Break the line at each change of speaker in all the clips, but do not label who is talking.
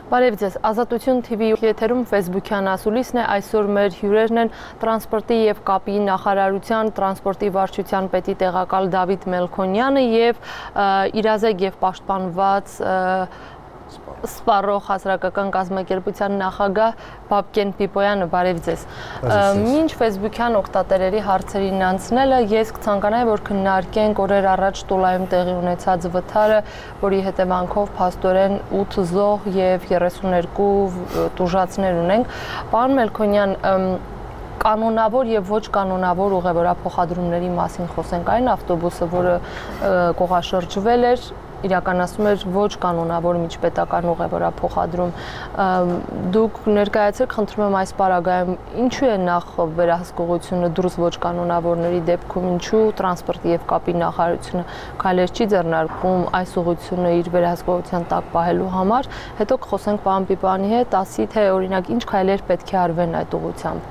Բարև ձեզ, Ազատություն TV եթերում Facebook-յան ասուլիսն է, այսօր մեր հյուրերն են տրանսպորտի և կապի նախարարության տրանսպորտի վարչության պետի տեղակալ Դավիթ Մելքոնյանը և իրազեկ և պաշտպանված Սպառող հասարակական կազմակերպության նախագահ Բաբկեն Պիպոյանը, բարև ձեզ։ Մինչ Facebook-յան օգտատերերի հարցերին անցնելը, ես կցանկանայի, որ քննարկենք օրեր առաջ Տուլայում տեղի ունեցած վթարը, որի հետևանքով փաստորեն 8 զոհ և 32 տուժածներ ունենք։ Պարոն Մելքոնյան, կանոնավոր և ոչ կանոնավոր ուղևորափոխադրումների մասին խոսենք, այն ավտոբուսը, որը կողաշրջվել էր, իրականացնում էր ոչ կանոնավոր միջպետական ուղևորափոխադրում։ Դուք ներկայացրեք, խնդրում եմ այս պարագայում, ինչու է նախ վերահսկողությունը դուրս ոչ կանոնավորների դեպքում, ինչու տրանսպորտի և կապի նախարարությունը քայլեր չի ձեռնարկում այս ուղղությունը իր վերահսկողության տակ պահելու համար, հետո կխոսենք պարոն Պիպոյանի հետ, ասի թե օրինակ ինչ քայլեր պետք է արվեն այդ ուղղությամբ։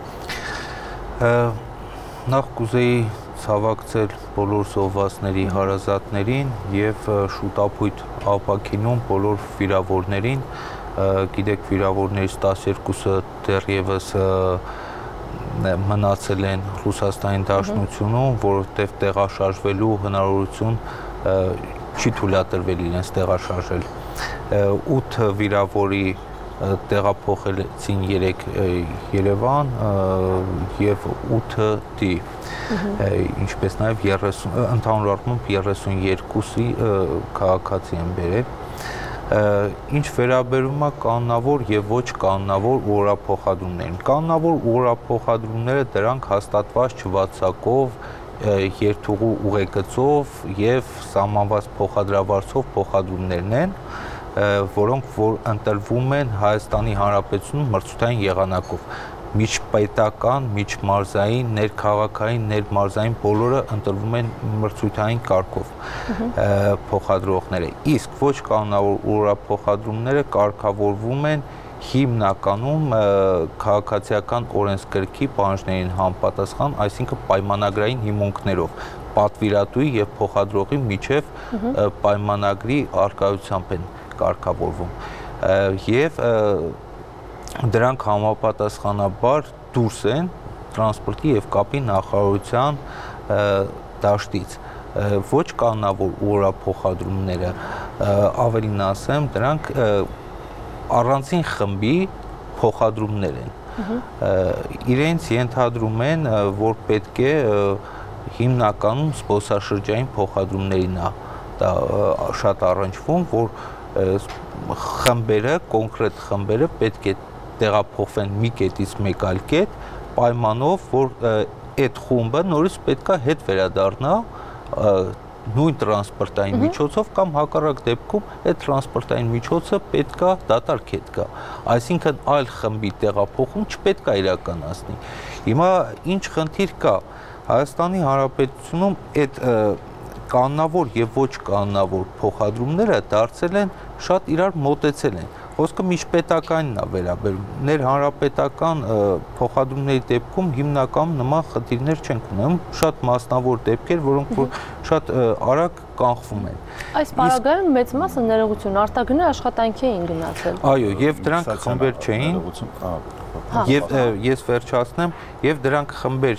Նախ կուզեի ցավակցել բոլոր զոհվածների հարազատներին և շուտապույտ ապաքինում բոլոր վիրավորներին, գիտեք վիրավորներից 12-ը դեռևս մնացել են Ռուսաստանի Դաշնությունում, որովհետև տեղաշարժվելու հնարավորություն չի թույլատրվել իրենց տեղաշարժել։ 8 վիրավորի տեղափոխեցին 3 Երևան և 8 դի, ինչպես նաև ընդհանուր առմամբ 32-ի քաղաքացի են բերել։ Ինչ վերաբերում է կանոնավոր և ոչ կանոնավոր ուղևորափոխադրումներին։ Կանոնավոր ուղևորափոխադրումները դրանք հաստատված չվացակով, երթուղու ուղեգծով և սահմանված փոխադրավարձով փոխադրումներն են, որոնք ընտրվում են Հայաստանի Հանրապետությունում մրցութային եղանակով։ Միջպետական, միջմարզային, ներքաղաքային, ներմարզային բոլորը ընտրվում են մրցութային կարգով փոխադրողները։ Իսկ ոչ կանոնավոր ուղևորափոխադրումները կարգավորվում են հիմնականում քաղաքացիական օրենսգրքի պահանջներին համապատասխան, այսինքն պայմանագրային հիմունքներով, պատվիրատուի և փոխադրողի միջև պայմանագրի առկայությամբ են կարգավորվում և դրանք համապատասխանաբար դուրս են տրանսպորտի և կապի նախարարության դաշտից։ Ոչ կանոնավոր ուղևորափոխադրումները, ավելին ասեմ, դրանք առանձին խմբի փոխադրումներ են։ Իրենց ենթադրում են, որ պետք է հիմնականում զբոսաշրջային փոխադրումներին դա շատ առնչվում, որ խմբերը, կոնկրետ խմբերը պետք է տեղափոխվեն մի կետից մեկ այլ կետ, պայմանով, որ այդ խումբը նորից պետք է հետ վերադառնա նույն տրանսպորտային միջոցով կամ հակառակ դեպքում այդ տրանսպորտային միջոցը պետք է դատարկ հետ գա։ Այսինքն այլ խմբի տեղափոխում չպետք է իրականացնի։ Հիմա ինչ խնդիր կա։ Հայաստանի Հանրապետությունում այդ կանոնավոր և ոչ կանոնավոր փոխադրումները դարձել են շատ իրար մոտեցել են։ Խոսքը միջպետականին է վերաբերում։ Ներհանրապետական փոխադրումների դեպքում հիմնականում նման խնդիրներ չենք ունենում, շատ մասնավոր դեպքեր, որոնք որ շատ արագ կանխվում են։
Այս պարագայում մեծ մասը ներողություն, արտագնի աշխատանքի էին գնացել։
Այո, և դրանք խմբեր չէին։ Եվ ես վերջացնեմ, և դրանք խմբեր,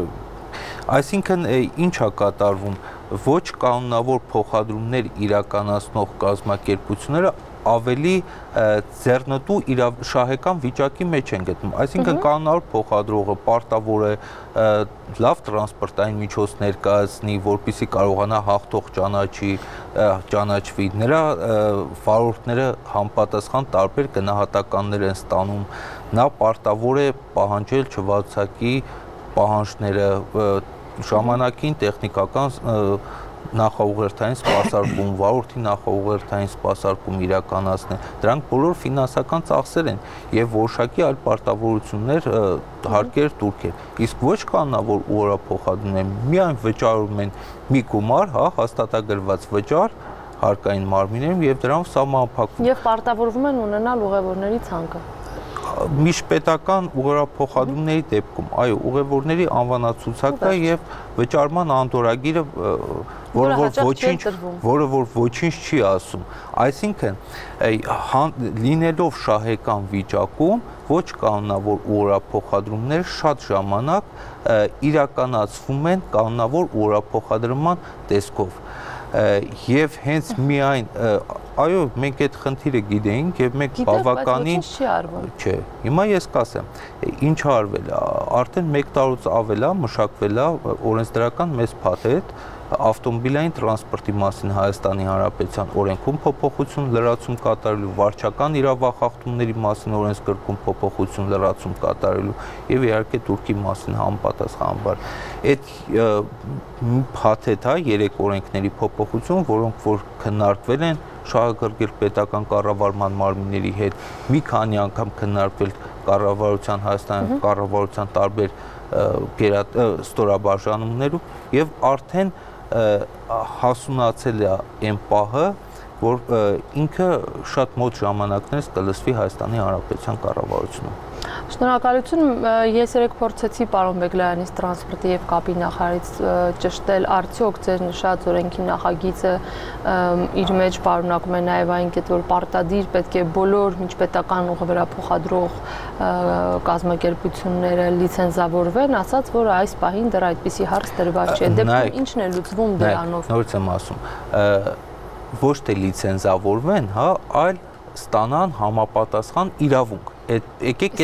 այսինքն ինչ է կատարվում, ոչ կանոնավոր փոխադրումներ իրականացնող կազմակերպությունները ավելի ձեռնտու շահեկան վիճակի մեջ են գտնում։ Այսինքն կանոնավոր փոխադրողը պարտավոր է լավ տրանսպորտային միջոց ներկայացնի, որպեսզի կարողանա հաղթող ճանաչվի։ Նրա վարորդները համապատասխան տարբեր գնահատականներ են ստանում։ Նա պարտավոր է պահանջել չվարձակի պահանջները, ժամանակին տեխնիկական նախաուղերձային սպասարկում, վարորդի նախաուղերձային սպասարկում իրականացնել։ Դրանք բոլոր ֆինանսական ծախսեր են և որոշակի այլ պարտավորություններ, հարկեր, տուրքեր։ Իսկ ոչ կանոնավոր ուղևորափոխադրումները միայն վճարում են մի գումար, հաստատագրված վճար հարկային մարմիններում և դրանով սահմանափակվում։
Եվ պարտավորվում են ունենալ ուղևորների ցանկը։
Միջպետական ուղղափոխադրումների դեպքում, այո, ուղևորների անվանացուցակ կա եւ վճարման անդորագիրը, որը ոչինչ չի ասում։ Այսինքն, լինելով շահեկան վիճակում, ոչ կանոնավոր ուղղափոխադրումները շատ ժամանակ իրականացվում են կանոնավոր ուղղափոխադրման տեսքով։ Եվ հենց միայն այո, մենք այդ խնդիրը գիտեինք եւ մենք բավականին չէ։ Հիմա ես կասեմ, ինչ արվել է, արդեն 1 տարուց ավել է մշակվել է օրենսդրական մեծ փաթեթ ավտոմոբիլային տրանսպորտի մասին Հայաստանի Հանրապետության օրենքում փոփոխություն լրացում կատարելու, վարչական իրավախախտումների մասին օրենսգրքում փոփոխություն լրացում կատարելու եւ իհարկե Թուրքի մասին համապատասխանաբար այդ փաթեթ է 3 օրենքների փոփոխություն, որոնք որ քննարկվել են շահագրգիռ պետական կառավարման մարմինների հետ, մի քանի անգամ քննարկվել կառավարության Հայաստանի կառավարության տարբեր ստորաբաժանումներում եւ արդեն հասունացել է այն պահը, որ ինքը շատ մոտ ժամանակներս կլսվի Հայաստանի Հանրապետության կառավարությունում։
Շնորհակալություն, ես երեք փորձեցի պարոն Բեգլայանից տրանսպորտի եւ կապի նախարարից ճշտել, արդյոք ձեր նշած օրենքի նախագիծը իր մեջ պարունակում է նաեւ այն կետ, որ պարտադիր պետք է բոլոր միջպետական ուղևորափոխադրող կազմակերպությունները լիցենզավորվեն, ասած, որ այս պահին դեռ այդպիսի հարց դրված չէ։ Դեպքում ինչն է լուծվում դրանով։
Նորից եմ ասում, ոչ թե լիցենզավորվեն, հա, այլ ստանան համապատասխան իրավունք։ Եկեք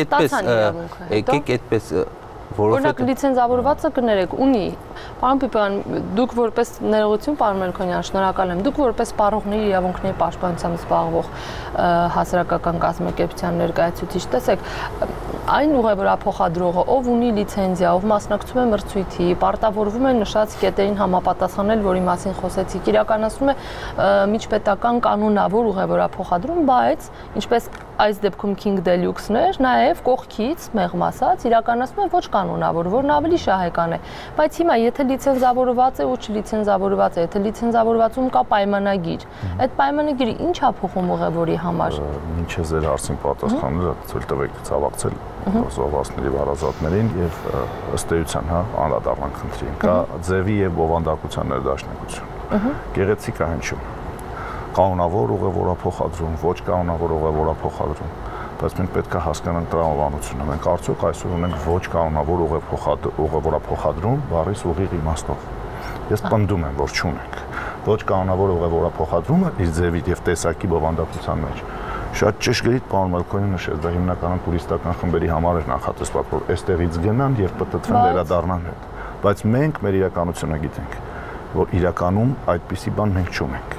այդպես
Օրինակ լիցենզավորվածը կներեք, ունի։ Պարոն Պիպյան, դուք որպես ներողություն, պարոն Մելքոնյան, շնորհակալ եմ։ Դուք որպես պարողների իրավունքների պաշտպանությամբ զբաղվող հասարակական կազմակերպության ներկայացուցիչ, տեսեք, այն ուղևորափոխադրողը, ով ունի լիցենզիա, ով մասնակցում է մրցույթի, պարտավորվում է նշած կետերին համապատասխանել, որի մասին խոսեցիք, իրականացնում է միջպետական կանոնավոր ուղևորափոխադրում, բայց ինչպես այս դեպքում King Deluxe-ն էր, նաև կողքից մեղմ ասած իրականացնում է ոչ կանոնավոր, որն ավելի շահեկան է։ Բայց հիմա եթե լիցենզավորված է ու չլիցենզավորված է, եթե լիցենզավորվածում կա պայմանագիր, այդ պայմանագիրը ինչ է փոխում ուղևորի համար։
Ինչ է ձեր հարցին պատասխանը, ցույց տվեք ցավակցել զոհվածների վարազատներին եւ ըստ էության, հա, անդրադառնանք խնդրին։ Կա ձևի եւ բովանդակության ներդաշնակություն։ Գեղեցիկ է հնչում։ Կանոնավոր ուղևորափոխադրում, ոչ կանոնավոր ուղևորափոխադրում, բայց մենք պետք է հասկանանք տրամաբանությունը։ Մենք արդյոք այսօր ունենք ոչ կանոնավոր ուղևորափոխադրում, բառից ուղիղ իմաստով։ Ես պնդում եմ, որ չունենք։ Ոչ կանոնավոր ուղևորափոխադրումը իր ձևի եւ տեսակի բովանդակության մեջ շատ ճշգրիտ պարոն Մելքոնյանը նշեց, դա հիմնականում տուրիստական խմբերի համար էր նախատեսված, որ այստեղից գնան եւ պտտվեն վերադառնան հետ։ Բայց մենք մեր իրականությունը գիտենք, որ իրականում այդպիսի բան մենք չունենք։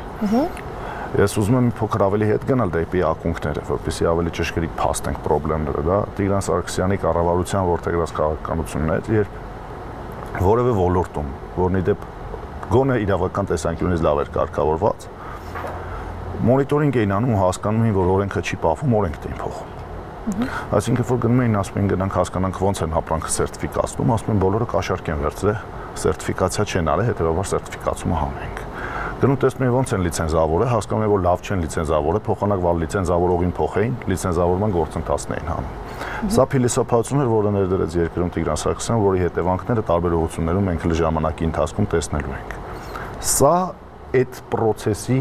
Ես ուզում եմ մի փոքր ավելի հետ գնալ դեպի ակունքները, որպեսզի ավելի ճշգրիտ փաստենք խնդիրները, դա Տիգրան Սարգսյանի կառավարության որդեգրած քաղաքականությունն է, երբ որևէ ոլորտում, որն ի դեպ գոնե իրավական տեսանկյունից լավ էր կարգավորված, մոնիտորինգ էին անում ու հասկանում էին, որ օրենքը չի պահվում, օրենքն էին փոխում։ Այսինքն որ գնում էին, ասում էին գնանք հասկանանք ոնց են ապրանքը սերտիֆիկացնում, ասում են բոլորը կաշառք են վերցրել, սերտիֆիկացիա չեն արել, հետեւաբար սերտիֆիկացումը հանենք։ Գնում տեսնում են ոնց են լիցենզավորը, հասկանում են որ լավ չեն լիցենզավորը, փոխանակ վալ լիցենզավորողին փոխեին, լիցենզավորման գործընթացն էին հանում։ Սա փիլիսոփայություն էր, որը ներդրեց երկրում Տիգրան Սարգսյանը, որի հետևանքները տարբեր ուղղություններում մենք ժամանակի ընթացքում տեսնելու ենք։ Սա այդ process-ի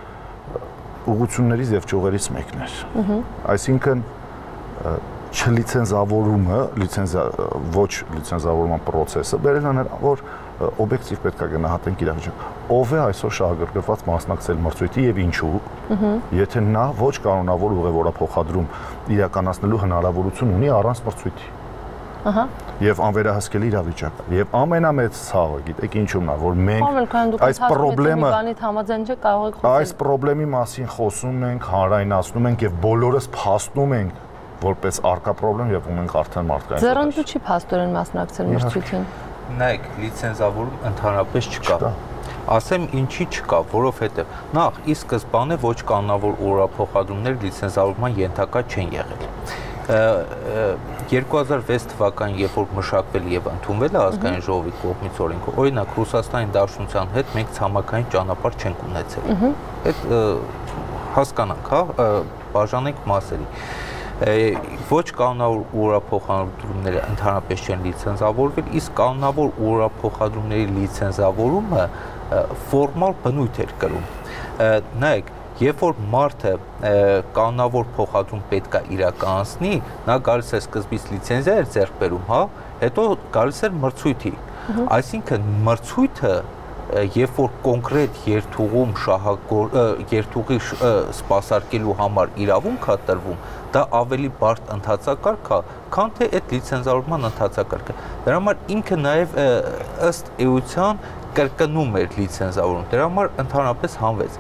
ուղղություններից եւ ճյուղերից մեկն էր։ Այսինքն չլիցենզավորումը, ոչ լիցենզավորման process-ը բերել է նրան, որ օբյեկտիվ պետք է գնահատենք իրավիճակը։ Ով է այսօր շահագրգռված մասնակցել մրցույթի եւ ինչու, եթե նա ոչ կանոնավոր ուղևորափոխադրում իրականացնելու հնարավորություն ունի առանց մրցույթի։ Եվ անվերահսկելի իրավիճակ։ Եվ ամենամեծ ցավը, գիտեք ինչու՞մն է, որ մենք այս խնդրի մասին խոսում ենք, հանրայնացնում ենք եւ բոլորս փաստում ենք որպես արկա խնդրեմ եւ ունենք արդեն մարդկային։
Ձեռնտու չի փաստորեն մասնակցել մրցույթին։
Նայեք, լիցենզավորում ընդհանրապես չկա։ Ասեմ ինչի չկա, որովհետեւ նախ ի սկզբանե ոչ կանոնավոր ուղղափոխադրումներ լիցենզավորման ենթակա չեն եղել։ 2006 թվականին, երբ որ մշակվել եւ ընդունվել է ազգային ժողովի կողմից օրենքը, օրինակ Ռուսաստանի Դաշնության հետ մենք ցամաքային ճանապարհ չենք ունեցել։ Այդ հասկանանք, հա, բաժանենք մասերի։ Ոչ կանոնավոր ուղղափոխադրումները ընդհանրապես չեն լիցենզավորվել, իսկ կանոնավոր ուղղափոխադրումների լիցենզավորումը ֆորմալ բնույթ էր կրում։ Նայեք, երբ որ մարդը կանոնավոր փոխադրում պետք է իրականացնի, նա գալիս է սկզբից լիցենզիա էր ձեռք բերում, հա, հետո գալիս էր մրցույթի։ Այսինքն մրցույթը երբ որ կոնկրետ երթուղում երթուղի սպասարկելու համար իրավունք է տրվում, դա ավելի բարդ ընթացակարգ է, քան թե այդ լիցենզավորման ընթացակարգը։ Դրա համար ինքը նաև ըստ էության կրկնում էր լիցենզավորում։ Դրա համար ընդհանրապես հանվեց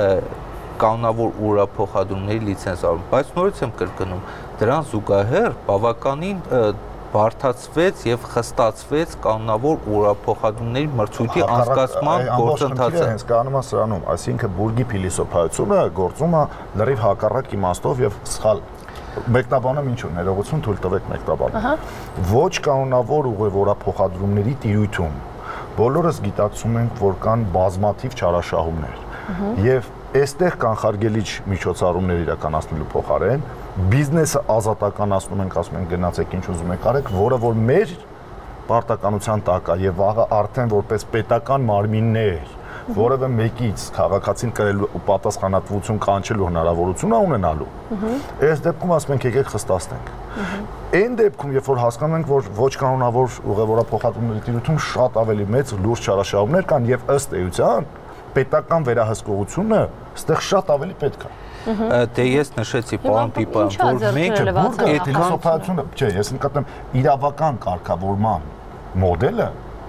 կանոնավոր ուղղափոխադրումների լիցենզավորում, բայց նորից եմ կրկնում, դրան զուգահեռ բավականին բարդացվեց եւ խստացվեց կանոնավոր ուղղափոխադրումների մրցույթի անցկացման գործընթացը։
Հենց կանոնը սրանում, այսինքն բուրգի փիլիսոփայությունը գործում է լրիվ հակառակ իմաստով եւ սխալ։ Մեկնաբանը ինչ ու ներողություն թույլ տվեք մեկնաբանը։ Ոչ կանոնավոր ուղղափոխադրումների տիրույթում բոլորս գիտակցում ենք, որ կան բազմաթիվ չարաշահումներ եւ այստեղ կանխարգելիչ միջոցառումներ իրականացնելու փոխարեն բիզնեսը ազատականացնում ենք, ասում ենք գնացեք ինչ ուզում եք արեք, որը որ մեր պարտականության տակ է եւ վաղը արդեն որպես պետական մարմիններ որևէ մեկից քաղաքացին կրելու ու պատասխանատվություն կանչելու հնարավորություն ունենալու։ Այս դեպքում ասում ենք եկեք խստացնենք։ Այն դեպքում, երբ որ հասկանում ենք, որ ոչ կանոնավոր ուղղափոխադրումների տիրույթում շատ ավելի մեծ լուրջ չարաշահումներ կան եւ ըստ էության պետական վերահսկողությունը այստեղ շատ ավելի պետք է։
Դե ես նշեցի, պարոն Պիպյան, որ մենք
այդ փիլիսոփայությունը, չէ, ես նկատեմ իրավական կարգավորման մոդելը,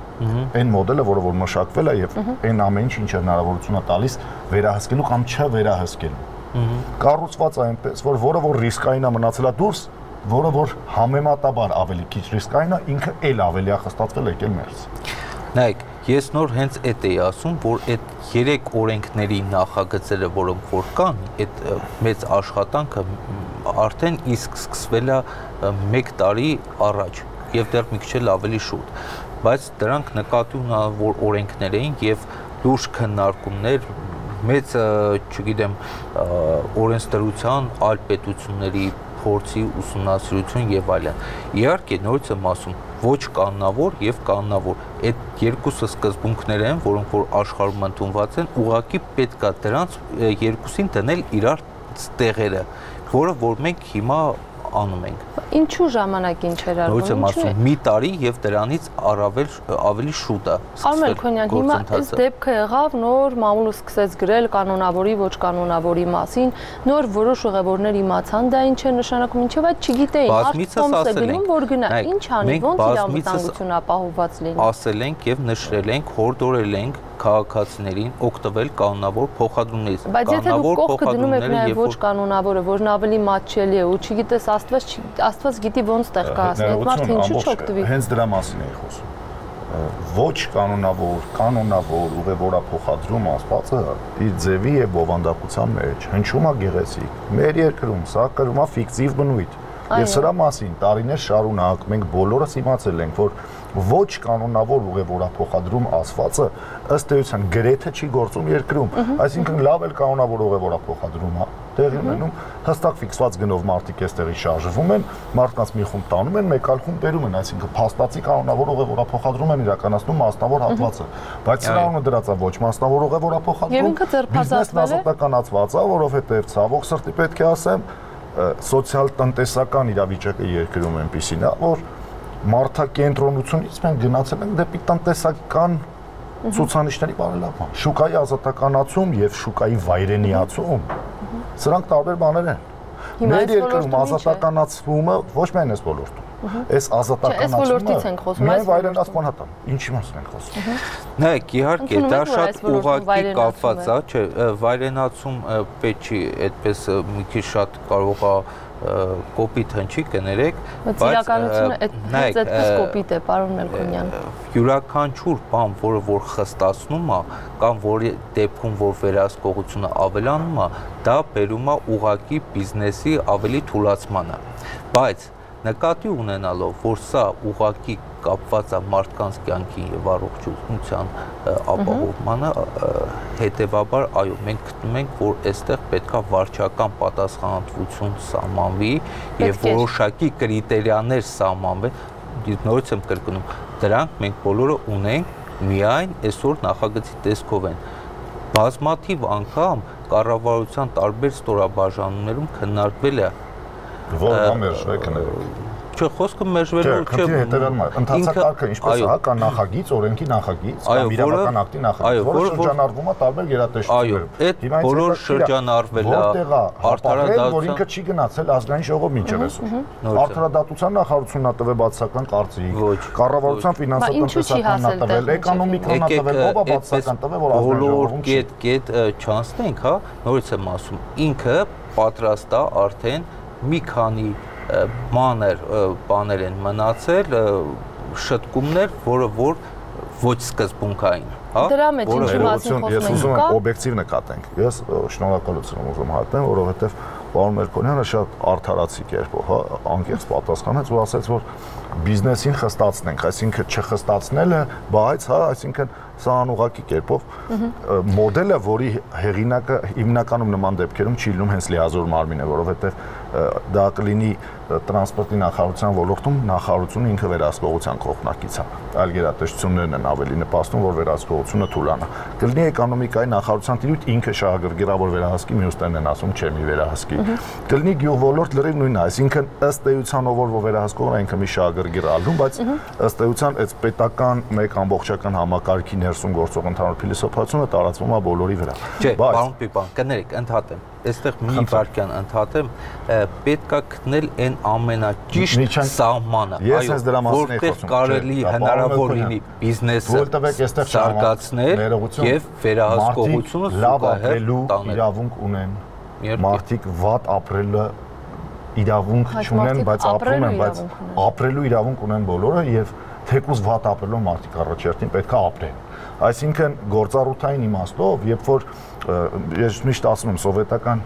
այն մոդելը, որը որ մշակվել է եւ այն ամեն ինչ հնարավորություն է տալիս վերահսկելու կամ չվերահսկելու։ Կառուցված է այնպես, որ որը որ ռիսկային է մնացել է դուրս, որը որ համեմատաբար ավելի քիչ ռիսկային է, ինքը էլ ավելի է խստացվել եկել ներս։
Նայեք, ես նոր հենց այդ էի ասում, որ այդ 3 օրենքների նախագծերը, որոնք որ կան, այդ մեծ աշխատանքը արդեն իսկ սկսվել է 1 տարի առաջ եւ դեռ մի քիչ ավելի շուտ, բայց դրանք նկատի ունենալավոր օրենքներ էին եւ լուրջ քննարկումներ, մեծ, չգիտեմ, օրենսդրության այլ պետությունների փորձի ուսումնասիրություն եւ այլն։ Իհարկե, նորից եմ ասում, ոչ կանոնավոր եւ կանոնավոր այդ երկուսը սկզբունքներ են, որոնք որ աշխարհում ընդունված են, ուղղակի պետք է դրանց երկուսին դնել իրար տեղերը, որը որ մենք հիմա անում ենք։
Ինչու ժամանակին չէր արվում։
Նույնիսկ եմ ասում, մի տարի եւ դրանից ավելի շուտ է։
Արմեն Մելքոնյան, հիմա այս դեպքը եղավ, նոր մամուլը սկսեց գրել կանոնավորի, ոչ կանոնավորի մասին, նոր որոշ ուղևորներ իմացան դա ինչ է նշանակում, ինչեւ այդ չգիտեին, արդյոք գնում որ գնա, ինչ անի, ոնց իր անվտանգությունը ապահովված լինի։
Ասել ենք եւ նշրել ենք, հորդորել ենք քաղաքացիներին օգտվել կանոնավոր փոխադրումներից։
Բայց եթե դուք կողքը դնում եք նաև ոչ կանոնավորը, որն ավելի մատչելի է ու չգիտես Աստված գիտի ոնց տեղ կհասնի, այդ մարդը ինչու չօգտվի։
Հենց դրա մասին էի խոսում։ Ոչ կանոնավոր ուղևորափոխադրում ասվածը իր ձևի եւ բովանդակության մեջ հնչում է գեղեցիկ։ Մեր երկրում սա կրում է ֆիկտիվ բնույթ։ Եվ սրա մասին տարիներ շարունակ մենք բոլորս իմացել ենք, որ ոչ կանոնավոր ուղևորափոխադրում ասվածը ըստ էության գրեթե չի գործում երկրում, այսինքն լավ էլ կանոնավոր ուղևորափոխադրում է տեղի ունենում, հստակ ֆիքսված գնով մարդիկ այստեղից շարժվում են, մարդկանց մի խումբ տանում են, մեկ այլ խումբ բերում են, այսինքն փաստացի կանոնավոր ուղևորափոխադրում են իրականացնում մասնավոր հատվածը, բայց սրա անունը դրած է ոչ մասնավոր ուղևորափոխադրում, բիզնեսն ազատականացված է, որովհետև ցավոք սրտի պետք է ասեմ, սոցիալ-տնտեսական իրավիճակը երկրում այնպիսին է, որ մարդակենտրոնությունից մենք գնացել ենք դեպի տնտեսական ցուցանիշների բարելավման։ Շուկայի ազատականացում եւ շուկայի վայրենիացում սրանք տարբեր բաներ են։ Մեր երկրում ազատականացումը ոչ միայն այս ոլորտում, այս ազատականացումը միայն վայրենացման հատա։ Ինչի մասին ենք խոսում։
Նայեք, իհարկե, դա շատ ուղղակի կապված է, չէ, վայրենացում պետք չի այդպես մի քիչ շատ կարող է կոպիտ հնչի կներեք,
բայց իրականությունը այդպես կոպիտ է, պարոն Մելքոնյան։
Յուրաքանչյուր բան, որը որ խստացնում է, կամ որի դեպքում որ վերահսկողությունը ավելանում է, դա բերում է ուղղակի բիզնեսի ավելի թուլացմանը։ Բայց նկատի ունենալով, որ սա ուղղակի կապված է մարդկանց կյանքի եւ առողջության ապահովմանը, հետեւաբար այո, մենք գտնում ենք, որ այստեղ պետքա վարչական պատասխանատվություն սահմանվի եւ որոշակի կրիտերիաներ սահմանվեն, նորից եմ կրկնում, դրանք մենք բոլորը ունենք, միայն այսօր նախագծի տեսքով են։ Բազմաթիվ անգամ կառավարության տարբեր ստորաբաժանումներում քննարկվել է
Որը մերժվել է։
Չէ, խոսքը մերժվելու
չէ։ Ընթացակ կարգը ինչպես է, կա նախագիծ, օրենքի նախագիծ, կամ իրավական ակտի նախագիծ, որը շրջանառվում է տարբեր գերատեսչություններով։
Այո, այդ բոլոր շրջանառվել է,
արդարադատության, որ ինքը չի գնացել ազգային ժողով մինչև այսօր։ Արդարադատության նախարարությունն ա տվել բացասական կարծիք, կառավարության ֆինանսական-տնտեսական ա տվել, էկոնոմիկան ա տվել, ով ա բացասական տվել, որ ազգային ժողովում չի։
Կետ չանցնենք, հա, նորից եմ ասում, ինքը պատրաստ է արդեն մի քանի բաներ են մնացել, շտկումներ, որը որ ոչ սկզբունքային, հա?
Դրա մեջ ինչի մասին խոսում ենք,
ես ուզում եմ օբյեկտիվ նկատենք։ Ես շնորհակալություն ուզում հայտնել, որովհետև պարոն Մերկոնյանը շատ արդարացի կերպով, հա, անկեղծ պատասխանեց ու ասաց, որ բիզնեսին խստացնենք, այսինքն չխստացնելը, բայց հա, այսինքն սա անուղղակի կերպով մոդելը, որի հեղինակը հիմնականում նման դեպքերում չի լինում հենց լիազոր մարմինը, որովհետև դա կլինի տրանսպորտի նախարարության ոլորտում նախարարությունը ինքը վերահսկողության կողմնակից է, այլ գերատեսչություններն են ավելի նպաստում, որ վերահսկողությունը թուլանա։ Կլինի էկոնոմիկայի նախարարության տիրույթ ինքը շահագրգիռավոր վերահսկի, մյուսներն են ասում, չէ, մի վերահսկի։ Կլինի գյուղոլորտ լրիվ նույնն է, այսինքն ըստ էության ով որ վերահսկողն է ինքը մի շահագրգիռ ալնում, բայց ըստ էության այդ պետական մեկ ամբողջական համակարգի ներսում գործող ընդհանուր փիլիսոփայությունը տարածվում է բոլորի վրա։
Չէ, պարոն Պիպան, կներեք, ընդհատեմ։ Այստեղ մի վարքյան ընդհատեմ, պետքա գտնել այն ամենաճիշտ սահմանը, այո, որտեղ կարելի հնարավոր լինի բիզնեսը զարգացնել եւ վերահսկողությունը զուգահեռ տանել։
Իրավունք ունեն, մարդիկ վատ ապրելը իրավունք չունեն, բայց ապրում են, բայց ապրելու իրավունք ունեն բոլորը եւ թեկուզ վատ ապրելով մարդիկ առաջերտին պետքա ապրեն։ Այսինքն գործառութային իմաստով, երբ որ ես միշտ ասում եմ, սովետական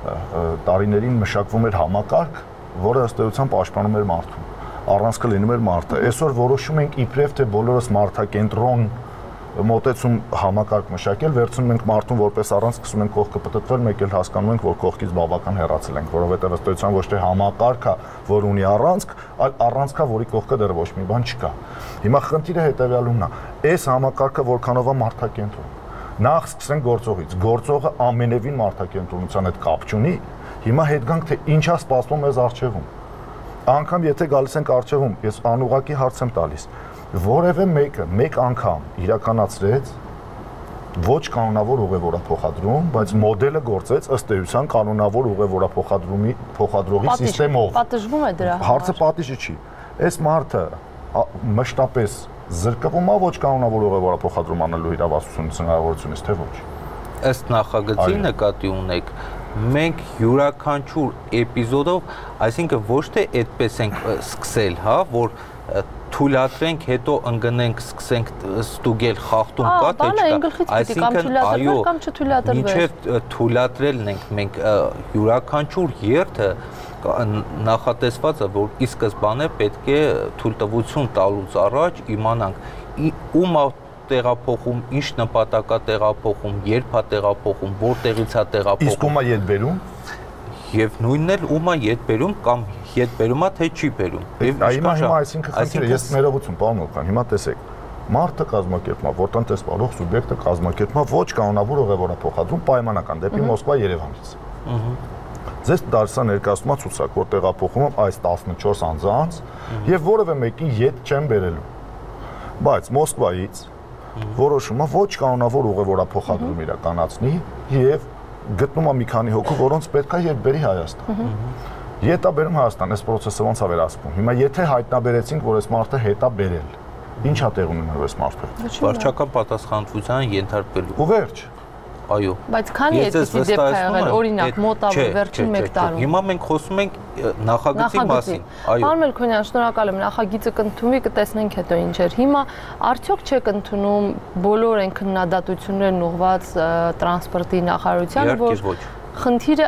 տարիներին մշակվում էր համակարգ, որը ըստ էության պաշտպանում էր մարդուն, առանցքը լինում էր մարդը։ Այսօր որոշում ենք իբրև թե բոլորս մարդակենտրոն մոտեցում համակարգ մշակել, վերցնում ենք մարդուն որպես առանց, սկսում ենք կողքը պտտվել, մեկ էլ հասկանում ենք, որ կողքից բավական հեռացել ենք, որովհետև ըստ էության ոչ թե համակարգը, որ ունի առանցք, այլ առանցքա, որի կողքը դեռ ոչ մի բան չկա։ Հիմա խնդիրը հետևյալումն է, այս համակարգը որքանով է մարդակենտրոն։ Նախ սկսենք գործողից։ Գործողը ամենևին մարդակենտրոնության հետ կապ չունի։ Հիմա հետ գանք, թե ինչա սպասվում մեզ առջևում։ Անկամ եթե գալիս ենք առջևում, ես անուղղակի հարց եմ տալիս, որևէ մեկը մեկ անգամ իրականացրեց ոչ կանոնավոր ուղևորափոխադրում, բայց մոդելը գործեց ըստ էության կանոնավոր ուղևորափոխադրողի սիստեմով։
Պատժվում է դրա համար։
Հարցը պատիժը չի։ Այս մարդը մշտապես զրկվում է ոչ կանոնավոր ուղևորափոխադրում անելու իրավասությունից հնարավորությունից, թե ոչ։
Ըստ նախագծի նկատի ունեք, մենք յուրաքանչյուր էպիզոդով, այսինքն ոչ թե այդպես ենք սկսել, հա, որ թույլատրենք, հետո ընկնենք, սկսենք ստուգել խախտում կա, թե չկա։
Այսինքն, այո,
մինչև թույլատրելն ենք մենք յուրաքանչյուր երթը նախատեսված է, որ ի սկզբանե պետք է թույլտվություն տալուց առաջ իմանանք ում է տեղափոխում, ինչ նպատակա տեղափոխում, երբ է տեղափոխում, որտեղից է տեղափոխում։
Իսկ ում է ետ բերում։
Եվ նույնն էլ ում է ետ բերում կամ ետ բերում է, թե չի բերում։
Հիմա այսինքն խնդիրը, ես ներողություն, պարոն Մոկյան, հիմա տեսեք, մարդը կազմակերպում է, որ տնտեսվարող սուբյեկտը կազմակերպում է ոչ կանոնավոր ուղևորափոխադրում պայմանական դեպի Մոսկվա Երևանից։ Ձեզ դարձա ներկայացումա ցուցակ, որ տեղափոխում եմ այս 14 անձանց եւ որևէ մեկին ետ չեմ բերելու։ Բայց Մոսկվայից որոշում է ոչ կանոնավոր ուղևորափոխադրում իրականացնի եւ գտնում է մի քանի հոգու, որոնց պետք է ետ բերի Հայաստան։ Ետ է բերում Հայաստան, այս process-ը ոնց է վերահսկվում։ Հիմա եթե հայտնաբերեցինք, որ այս մարդը հետ է բերել, ինչ է տեղ ունենալու այս մարդը։
Վարչական պատասխանատվության ենթարկվելու։
Ու վերջ։
Այո։
Բայց քանի այդպիսի դեպք է եղել, օրինակ մոտավոր վերջին 1 տարում։
Հիմա մենք խոսում ենք նախագծի մասին։
Այո։ Պարոն Մելքոնյան, շնորհակալ եմ, նախագիծը կընդունվի, կտեսնենք հետո ինչ էր։ Հիմա արդյոք չեք ընդունում բոլոր այն քննադատություններն ուղղված տրանսպորտի նախարարությանը, որ խնդիրը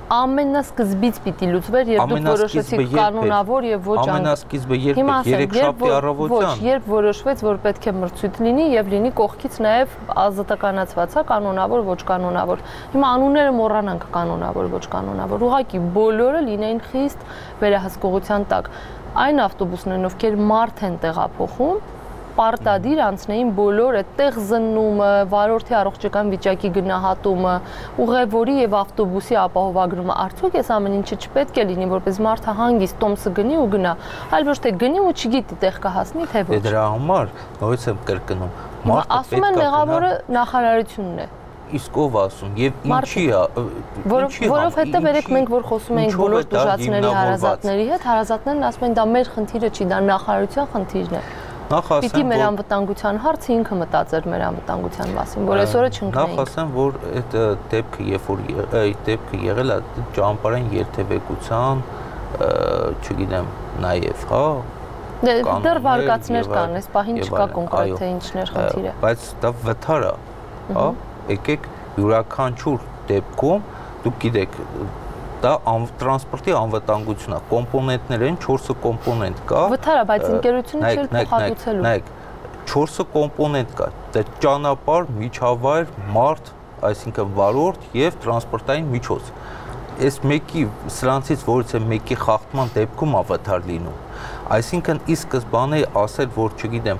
ամենասկզբից պիտի լուծվեր, երբ դուք որոշեցիք կանոնավոր եւ ոչ
ամենասկիզբը երբեք առավոտյան։
Երբ որոշվեց, որ պետք է մրցույթ լինի եւ լինի կողքից նաեւ ազատականացված, հա, կանոնավոր, ոչ կանոնավոր։ Հիմա անունները մոռանանք կանոնավոր, ոչ կանոնավոր։ Ուղղակի բոլորը լինեին խիստ վերահսկողության տակ։ Այն ավտոբուսներն, ովքեր մարդ են տեղափոխում, պարտադիր անցնեին բոլոր այդտեղ զննումը, վարորդի առողջական վիճակի գնահատումը, ուղևորի եւ ավտոբուսի ապահովագրումը։ Արդյոք այս ամեն ինչը չպետք է լինի, որպես մարդը հանգիստ տոմսը գնի ու գնա, այլ ոչ թե գնի ու չգիտի տեղ կհասնի թե ոչ։
Դրա համար նույնիսկ եմ կրկնում։
Ասում են մեղավորը նախարարությունն է։
Իսկ ով ասում եւ ինչի է
որովհետեւ երեք մենք որ խոսում ենք բոլոր դժվարությունների հարազատների հետ, հարազատներն ասում են դա մեր խնդիրը չի, դա նախարարության խնդիրն է։ Պիտի մեր անվտանգության հարցը ինքը մտածեր մեր անվտանգության մասին, որ այսօրը չընկնենք։
Նախ ասեմ, որ այդ դեպքը, երբ որ այդ դեպքը եղել է ճանապարհային երթևեկության, չգիտեմ, նաև, հա,
դեռ վարկածներ կան, այս պահին չկա կոնկրետ թե ինչներ խնդիրը։
Բայց դա վթար է, հա, եկեք յուրաքանչյուր դեպքում, դուք գիտեք, դա տրանսպորտի անվտանգությունն է, կոմպոնենտներ են, 4 կոմպոնենտ կա։
Վթար է, բայց ընկերությունը չէր փոխհատուցելու։
Նայեք, 4 կոմպոնենտ կա, դա ճանապարհ, միջավայր, մարդ, այսինքն վարորդ եւ տրանսպորտային միջոց։ Այս մեկի սրանցից որից է մեկի խախտման դեպքում է վթար լինում։ Այսինքն ի սկզբանե ասել, որ չգիտեմ,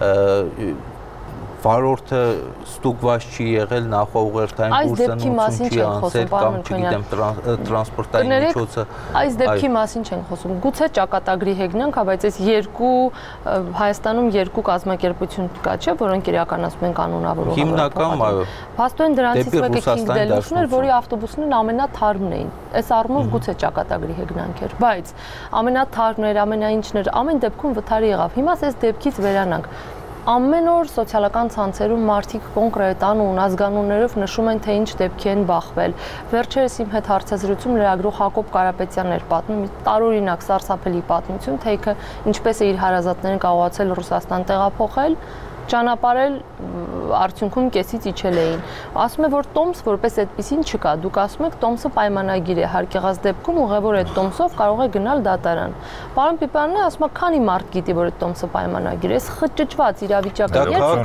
վարորդը ստուգված չի եղել նախաուղերձային բուսանություն չի անցել կամ չգիտեմ տրանսպորտային միջոցը
այս դեպքի մասին չենք խոսում գուցե ճակատագրի հեգնանք բայց այս երկու Հայաստանում երկու կազմակերպություն կա չէ որոնք իրականացում են կանոնավոր
հիմնական այո
փաստորեն դրանցից մեկը King Deluxe-ն էր որի ավտոբուսներն ամենաթարմն էին այս առումով գուցե ճակատագրի հեգնանք էր բայց ամենաթարմներ ամենաինչներ ամեն դեպքում վթարի եղավ հիմա այս դեպքից վերանանք Ամեն օր սոցիալական ցանցերում մարդիկ կոնկրետ անուն, ազգանուններով նշում են, թե ինչ դեպքի են բախվել։ Վերջերս իմ հետ հարցազրույցում լրագրող Հակոբ Կարապետյանն էր պատմում մի տարօրինակ սարսափելի պատմություն, թե ինքը ինչպես է իր հարազատներին կարողացել Ռուսաստան տեղափոխել, ճանապարհել արդյունքում կեսից իջել էին։ Ասում է, որ տոմս որպես այդպեսին չկա։ Դուք ասում եք, տոմսը պայմանագիր է, հարկեղած դեպքում ուղևորը այդ տոմսով կարող է գնալ դատարան։ Պարոն Պիպյանն ասում է, քանի մարդ գիտի, որ այդ տոմսը պայմանագիր է։ Այս խճճված իրավիճակը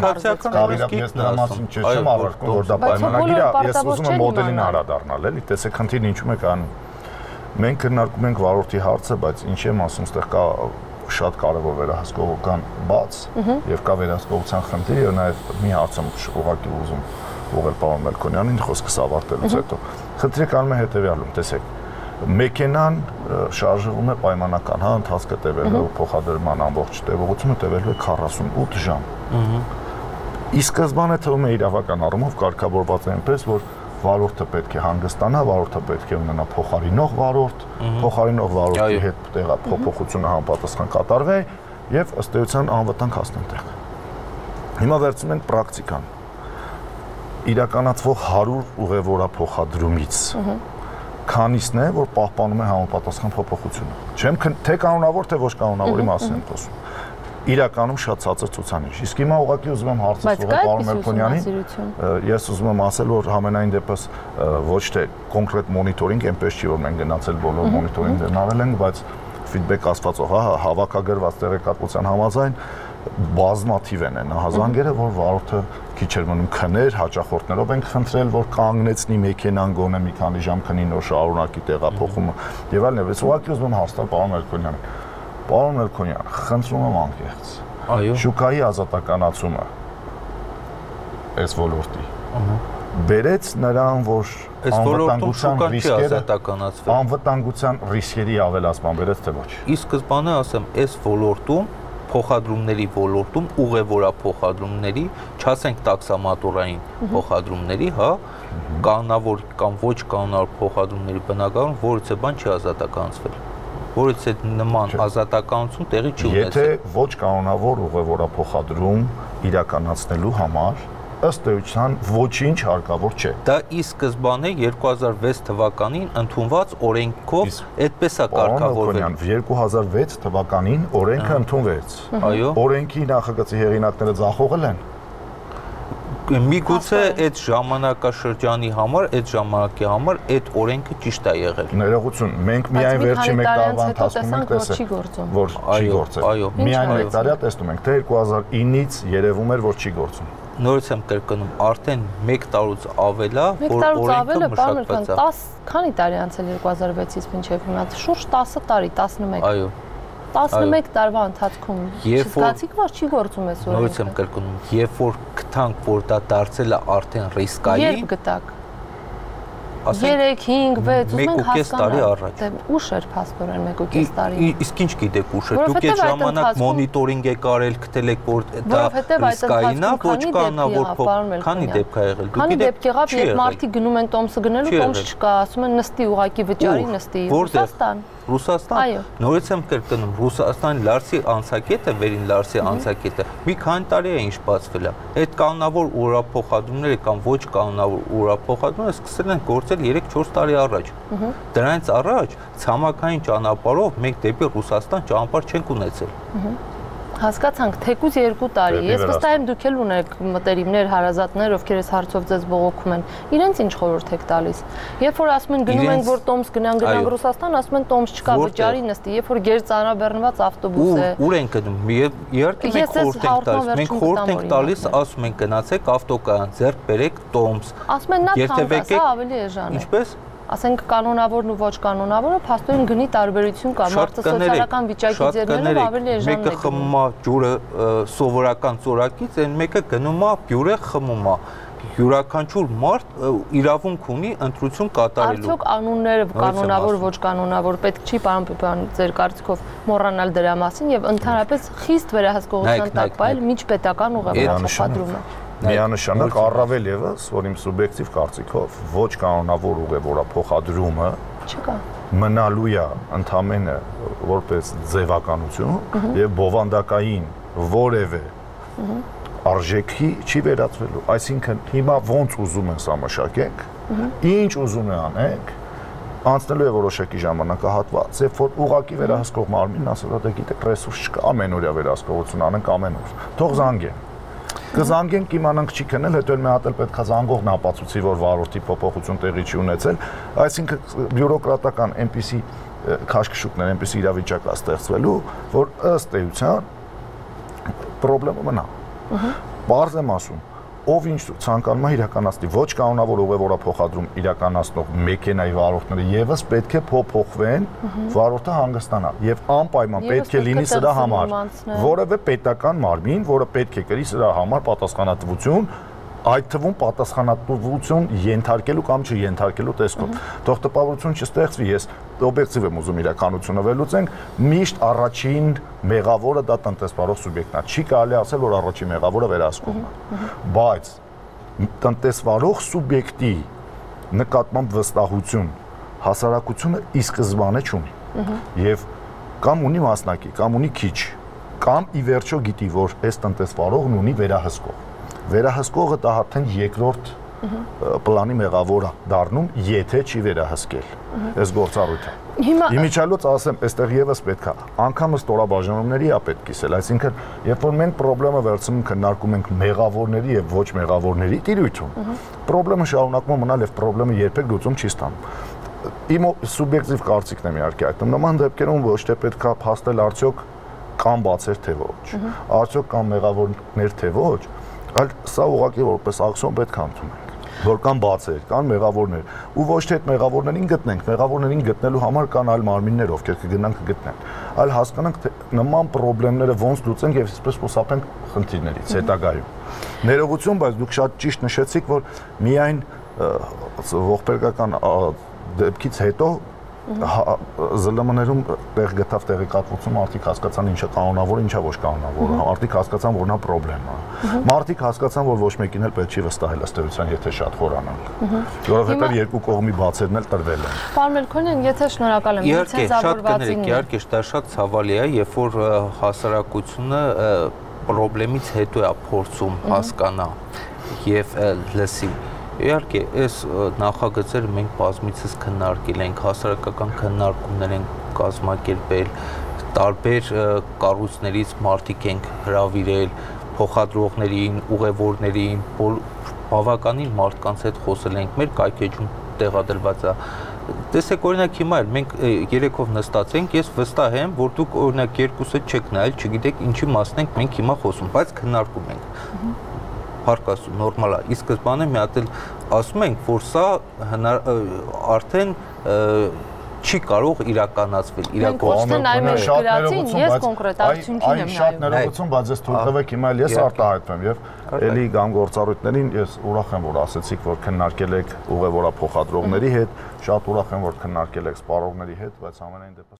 ես դրա մասին չեմ առարկում, որ դա պայմանագիր է, ես ուզում եմ մոդելին անդրադառնալ, էլի, տեսեք, խնդիրն ինչու՞մ է կանում։ Մենք քննարկում ենք վարորդի հարցը, բայց ինչ եմ ասում, այստեղ կա շատ կարևոր վերահսկողական բաց եւ կա վերահսկողության խնդիր եւ նաեւ մի հարց եմ ուղղակի ուզում ուղղել պարոն Մելքոնյանին խոսքս ավարտելուց հետո խնդիրը կանում է հետեւյալում տեսեք մեքենան շարժվում է պայմանական հա ընթացքը տևելու փոխադրման ամբողջ տևողությունը տևելու է 48 ժամ ի սկզբանե թվում է իրավական առումով կարգավորված է այնպես որ վարորդը պետք է հանգստանա, վարորդը պետք է ունենա փոխարինող վարորդի հետ տեղափոխությունը համապատասխան կատարվի եւ ըստ էության անվտանգ հասնեն տեղ։ Հիմա վերցնում ենք պրակտիկան։ Իրականացվող 100 ուղևորափոխադրումից քանիսն է, որ պահպանում է համապատասխան փոփոխությունը։ Չեմ թե կանոնավոր, թե ոչ կանոնավորի մասին եմ խոսում։ Իրականում շատ ցածր ցուցանիշ։ Իսկ հիմա ուղղակի ուզում եմ հարցը ուղղել պարոն Մելքոնյանին։ Ես ուզում եմ ասել, որ համենայն դեպս ոչ թե կոնկրետ մոնիտորինգ, այնպես չի, որ մենք գնացել բոլոր մոնիտորինգներն արել ենք, բայց ֆիդբեք ասվածով, հա, հավաքագրված տեղեկատվության համաձայն բազմաթիվ են նահազանգերը, որ վարորդը քիչ էր մնում քներ, հաճախորդներով ենք խնդրել, որ կանգնեցնի մեքենան գոնե մի քանի ժամ քնի նոր շարունակի տեղափոխումը եւ այլն։ Ես ուղղակի ուզում եմ հարցնել պարոն Մելքոնյանին։ Պարոն Մելքոնյան, խնդրում եմ անկեղծ։
Այո։
Շուկայի ազատականացումը այս ոլորտի։ Բերեց նրան, որ անվտանգության ռիսկերի ավելացման բերեց թե ոչ։
Ի սկզբանե ասեմ, այս ոլորտում փոխադրումների ոլորտում ուղևորափոխադրումների, չասենք տաքսամատորային փոխադրումների, հա, կանոնավոր կամ ոչ կանոնավոր փոխադրումների բնագավառում որից է բան չի ազատականացվել։ Որից է նման ազատականություն տեղի չի ունեցել։
Եթե ոչ կանոնավոր ուղևորափոխադրում իրականացնելու համար ըստ էության ոչինչ հարկավոր չէ։
Դա ի սկզբանե 2006 թվականին ընդունված օրենքով այդպես է կարգավորվել։
2006 թվականին օրենքը ընդունվեց։
Այո։
Օրենքի նախագծի հեղինակները ձախողել են։
Միգուցե այդ ժամանակաշրջանի համար, այդ ժամանակի համար այդ օրենքը ճիշտ է եղել։
Ներողություն, մենք միայն վերջի 1 տարվա ընթացքում ենք տեսել, որ չի գործել։ Միայն 1 տարի տեսնում ենք, թե 2009-ից երևում էր, որ չի գործում։
Նորից եմ կրկնում, արդեն 1 տարուց ավել է, որ օրենքը մշակված է։
10 քանի տարի անցել 2006-ից մինչև հիմա, շուրջ 10 տարի, 11։
Այո։
11 տարվա ընթացքում չզգացիք, որ չի գործում այս օրենքը։
Նորից եմ կրկնում, երբ որ գտանք, որ դա դարձել է արդեն ռիսկային։
Երբ գտաք։ 3, 5, 6,
ուզում ենք հասկանալ։
Դե ուշ էր փաստորեն 1.5 տարի։
Իսկ ինչ գիտեք ուշ էր։ Դուք այդ ժամանակ մոնիտորինգ եք արել, գտել եք, որ դա ռիսկային է, ոչ կանոնավոր փոխ։ Քանի դեպք ա եղել։
Քանի դեպք եղավ, երբ մարդիկ գնում են տոմսը գնելու, տոմս չկա, ասում են նստի ուղակի վճարի, նստի։ Ռուսաստան։
Ռուսաստան, նորից եմ կրկնում, Ռուսաստանի Լարսի անցակետը, վերին Լարսի անցակետը մի քանի տարի է ինչ բացվել է։ Այդ կանոնավոր ուղղափոխադրումները կամ ոչ կանոնավոր ուղղափոխադրումները սկսել են գործել 3-4 տարի առաջ։ Դրանից առաջ ցամաքային ճանապարհով մենք դեպի Ռուսաստան ճանապարհ չենք ունեցել։
Հասկացանք, թեկուզ 2 տարի։ Ես վստահ եմ դուք էլ ունեք մտերիմներ, հարազատներ, ովքեր այս հարցով ձեզ բողոքում են։ Իրենց ինչ խորհուրդ եք տալիս։ Երբ որ ասում են գնում ենք, որ տոմս գնանք Ռուսաստան, ասում են տոմս չկա, վճարի նստի։ Երբ որ գերծանրաբեռնված ավտոբուս է։
Ուր են գնում։ Իհարկե մենք խորհուրդ ենք տալիս, ասում ենք գնացեք ավտոկայան, ձեռք բերեք տոմս։
Ասում են նա թանկ է, ավելի էժան է։
Ինչպես
ասենք կանոնավորն ու ոչ կանոնավորը փաստորեն գնի տարբերություն կա, մարդը սոցիալական վիճակի ձեռներով ավելի էժան է։
Մեկը խմում է ջուրը սովորական ծորակից, այն մեկը գնում է բյուրե խմում է։ Յուրաքանչյուր մարդ իրավունք ունի ընտրություն կատարելու։
Արդյոք անունները կանոնավոր, ոչ կանոնավոր պետք չի, պարոն Պիպյան, ձեր կարծիքով մոռանալ դրա մասին եւ ընդհանրապես խիստ վերահսկողության տակ պահել միջպետական ուղղափոխադրումը։
Միանշանակ առավել եւս, որ իմ սուբյեկտիվ կարծիքով ոչ կանոնավոր ուղղափոխադրումը
չկա։
Մնալու է ընդամենը որպես ձևականություն եւ բովանդակային որևէ արժեքի չի վերածվելու։ Այսինքն հիմա ոնց ուզում են սա մշակենք, ինչ ուզում են անենք, անցնելու է որոշակի ժամանակահատված, երբ որ ուղակի վերահսկող մարմինն ասել է, դե գիտեք, ռեսուրս չկա, ամենօրյա վերահսկողություն անենք ամեն օր։ Թող զանգեն։ Կզանգենք, կիմանանք չի քնել, հետո էլ մի հատ էլ պետքա զանգողն ապացուցի, որ վարորդի փոփոխություն տեղի չի ունեցել, այսինքն բյուրոկրատական այնպիսի քաշքշուկներ, այնպիսի իրավիճակ է ստեղծվելու, որ ըստ էության խնդրեմը մնա։ Բարձ եմ ասում, ով ինչ ցանկանում է իրականացնի, ոչ կանոնավոր ուղղափոխադրում իրականացնող մեքենայի վարորդները եւս պետք է փոփոխվեն, վարորդը հանգստանա եւ անպայման պետք է լինի սրա համար որևէ պետական մարմին, որը պետք է կրի սրա համար պատասխանատվություն, այդ թվում պատասխանատվություն ենթարկելու կամ չենթարկելու տեսքով։ Թող տպավորություն չստեղծվի, ես օբյեկտիվ եմ ուզում իրականությունը վերլուծենք, միշտ առաջին մեղավորը դա տնտեսվարող սուբյեկտն է։ Չի կարելի ասել, որ առաջին մեղավորը վերահսկողն է։ Բայց տնտեսվարող սուբյեկտի նկատմամբ վստահություն հասարակությունը ի սկզբանե չունի։ Եվ կամ ունի մասնակի, կամ ունի քիչ, կամ ի վերջո գիտի, որ այս տնտեսվարողն ունի վերահսկող։ Վերահսկողը դա արդեն երկրորդ պլանի մեղավոր է դառնում, եթե չի վերահսկել այս գործառույթը։ Իմիջիալոց ասեմ, այստեղ եւս պետքա անգամը ստորաբաժանումների է պետք կիսել, այսինքն երբ որ մենք խնդրեմը վերցնում քննարկում ենք մեղավորների եւ ոչ մեղավորների տիրույթում, խնդրեմը շարունակում է մնալ եւ խնդրեմը երբեք լուծում չի ստանում։ Իմ սուբյեկտիվ կարծիքն եմ իհարկե այդ։ Նման դեպքերում ոչ թե պետքա փաստել արդյոք կամ բացեր թե ոչ, արդյոք կամ մեղավորներ թե ոչ, այլ սա ուղղակի որպես ակսիոմ պետք է ընդունենք, որ կան բացեր, կան մեղավորներ, ու ոչ թե այդ մեղավորներին գտնենք, մեղավորներին գտնելու համար կան այլ մարմիններ, ովքեր կգնան կգտնեն, այլ հասկանանք թե նման խնդիրները ոնց լուծենք եւ ինչպես խուսափենք խնդիրներից հետագայում։ Ներողություն, բայց դուք շատ ճիշտ նշեցիք, որ միայն ողբերգական դեպքից հետո ԶԼՄ-ներում տեղ գտավ տեղեկատվություն, մարդիկ հասկացան ինչը կանոնավոր, ինչա ոչ կանոնավոր, մարդիկ հասկացան, որ նա խնդրեմ է։ Մարդիկ հասկացան, որ ոչ մեկին էլ պետք չի վստահել ըստ էության, եթե շատ խորանանք, որովհետև երկու կողմի բացերն էլ տրվել են։
Պարոն Մելքոնյան, եթե շնորհակալ եմ,
լիցենզավորվածին։ Իհարկե, դա շատ ցավալի է, երբ որ հասարակությունը խնդրեմից հետո է փորձում հասկանա եւ լսի։ Իհարկե, այս նախագծերը մենք բազմիցս քննարկել ենք, հասարակական քննարկումներ ենք կազմակերպել, տարբեր կառույցներից մարդիկ ենք հրավիրել, փոխադրողներին, ուղևորներին, բավականին մարդկանց հետ խոսել ենք, մեր կայքեջում տեղադրված է։ Տեսեք, օրինակ հիմա մենք երեքով նստած ենք, ես վստահ եմ, որ դուք օրինակ երկուսը չեք նայել, չգիտեք ինչի մասն ենք մենք հիմա խոսում, բայց քննարկում ենք։ Հարկասու նորմալ է։ Իսկ սկզբանե մի հատ էլ ասում ենք, որ սա արդեն չի կարող իրականացվել
ես կոնկրետ արդյունքին եմ
շատ ներողություն, բայց ես թույլ տվեք հիմա ես արտահայտվեմ եւ էլի գամ գործառույթներին ես ուրախ եմ որ ասացիք որ քննարկել եք ուղևորափոխադրողների հետ, շատ ուրախ եմ որ քննարկել եք սպառողների հետ, բայց ամենայն դեպս